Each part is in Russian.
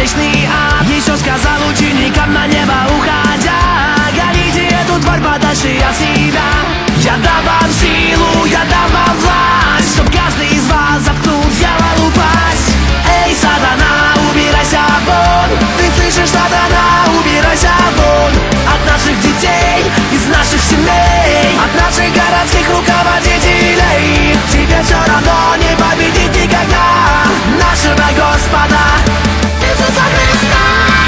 вечный ад. Еще сказал ученикам, на небо уходя: гоните эту тварь подальше от себя. Я дам вам силу, я дам вам власть, чтоб каждый из вас заткнул дьяволу пасть. Эй, сатана, убирайся вон! Ты слышишь, сатана, убирайся вон! От наших детей, из наших семей, от наших городских руководителей. Тебе все равно не победить никогда нашего Господа Иисуса Христа.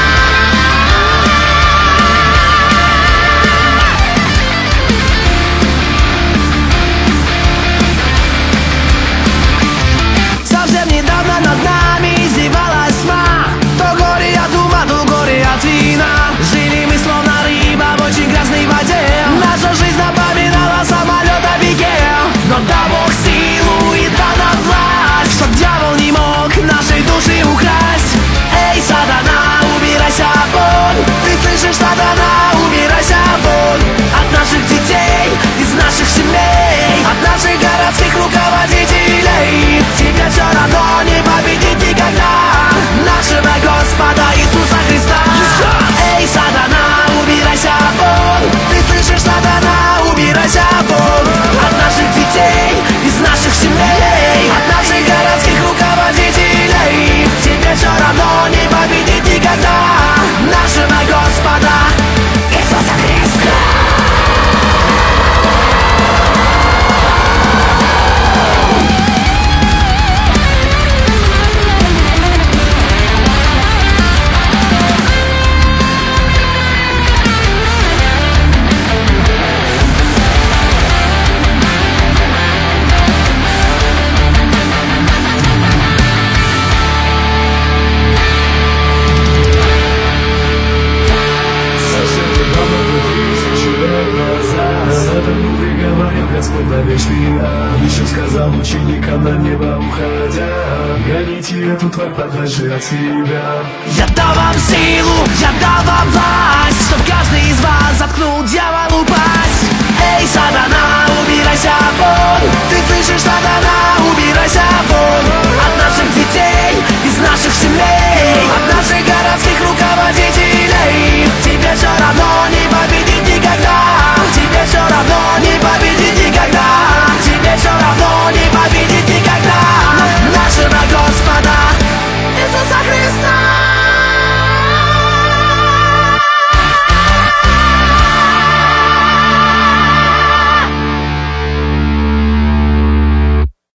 Совсем недавно над нами издевалась тьма. То горе от ума, то горе от вина. Жили мы словно рыба в очень грязной воде. Наша жизнь напоминала самолет о пике. Но дал Бог силу и дал нам власть, чтоб дьявол не мог нашей души украсть. Эй, сатана, убирайся вон! Ты слышишь, сатана, убирайся вон! От наших детей, из наших семей, от наших городских руководителей. Тебе все равно не победить никогда нашего Господа Иисуса Христа. Эй, сатана, убирайся вон! Ты слышишь, сатана, убирайся вон! От наших детей, из наших семей, от наших городских руководителей. Тебе все равно не победить никогда нашего Господа Иисуса Христа. Господь на вечный ад. Еще сказал ученикам, на небо уходя: гоните эту тварь подальше от себя. Я дал вам силу, я дал вам власть, чтоб каждый из вас заткнул дьяволу пасть. Эй, сатана, убирайся вон! Ты слышишь, сатана, убирайся вон!